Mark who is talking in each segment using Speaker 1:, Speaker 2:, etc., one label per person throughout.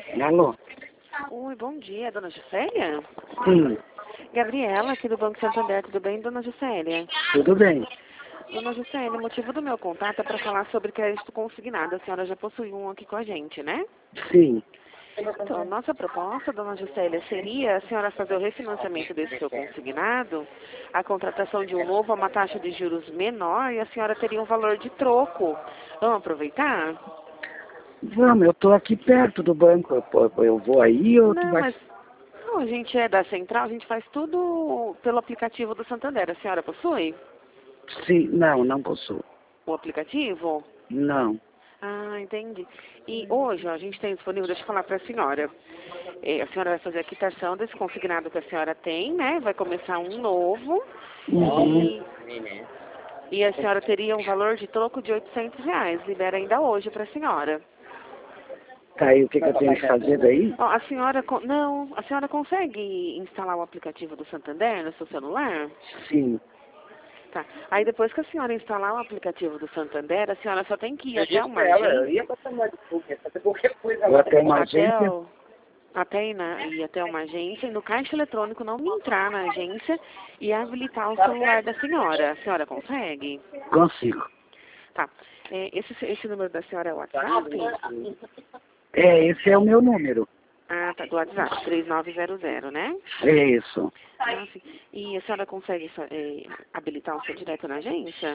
Speaker 1: Alô?
Speaker 2: Oi, bom dia, dona Juscelia?
Speaker 1: Sim,
Speaker 2: Gabriela, aqui do Banco Santander, tudo bem, dona Juscelia?
Speaker 1: tudo bem.
Speaker 2: Dona Juscelia, o motivo do meu contato é para falar sobre crédito consignado. A senhora já possui um aqui com a gente, né?
Speaker 1: Sim.
Speaker 2: Então, nossa proposta, dona Juscelia, seria a senhora fazer o refinanciamento desse seu consignado, a contratação de um novo a uma taxa de juros menor e a senhora teria um valor de troco. Vamos aproveitar?
Speaker 1: Vamos, eu tô aqui perto do banco. Eu vou aí ou tu
Speaker 2: Não,
Speaker 1: vai...
Speaker 2: mas não, a gente é da central, a gente faz tudo pelo aplicativo do Santander. A senhora possui
Speaker 1: Sim, não possuo.
Speaker 2: o aplicativo?
Speaker 1: Não.
Speaker 2: Ah, entendi. E hoje, ó, a gente tem disponível, deixa eu falar para a senhora. A senhora vai fazer a quitação desse consignado que a senhora tem, né? Vai começar um novo.
Speaker 1: Uhum.
Speaker 2: E a senhora teria um valor de troco de R$ 800. Libera ainda hoje para a senhora.
Speaker 1: Tá aí, o que eu tenho que fazer daí?
Speaker 2: Ó, a senhora, não, a senhora consegue instalar o aplicativo do Santander no seu celular?
Speaker 1: Sim.
Speaker 2: Tá. Aí depois que a senhora instalar o aplicativo do Santander, a senhora só tem que ir até uma agência.
Speaker 1: Vou até uma agência?
Speaker 2: Ir até uma agência e no caixa eletrônico não entrar na agência e habilitar o celular da senhora. A senhora consegue?
Speaker 1: Consigo.
Speaker 2: Tá. Esse número da senhora é o WhatsApp?
Speaker 1: Esse é o meu número.
Speaker 2: Ah, tá, do WhatsApp, 3900, né?
Speaker 1: É isso.
Speaker 2: Ah, sim. E a senhora consegue habilitar o seu direto na agência?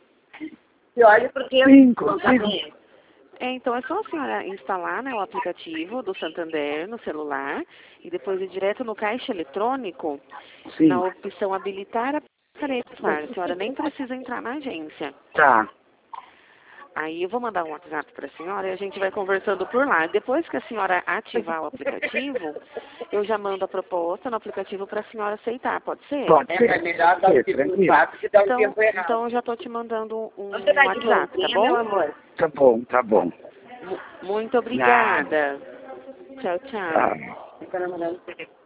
Speaker 1: Sim, consigo.
Speaker 2: Então é só a senhora instalar, né, o aplicativo do Santander no celular e depois ir direto no caixa eletrônico,
Speaker 1: Sim.
Speaker 2: na opção habilitar a celular. A senhora nem precisa entrar na agência.
Speaker 1: Tá.
Speaker 2: Aí eu vou mandar um WhatsApp para a senhora e a gente vai conversando por lá. Depois que a senhora ativar o aplicativo, eu já mando a proposta no aplicativo para a senhora aceitar, pode ser?
Speaker 1: Pode ser. Tranquilo.
Speaker 2: Então eu já estou te mandando um WhatsApp, tá bom?
Speaker 1: Tá bom.
Speaker 2: Muito obrigada. Tchau, tchau.
Speaker 1: Tá.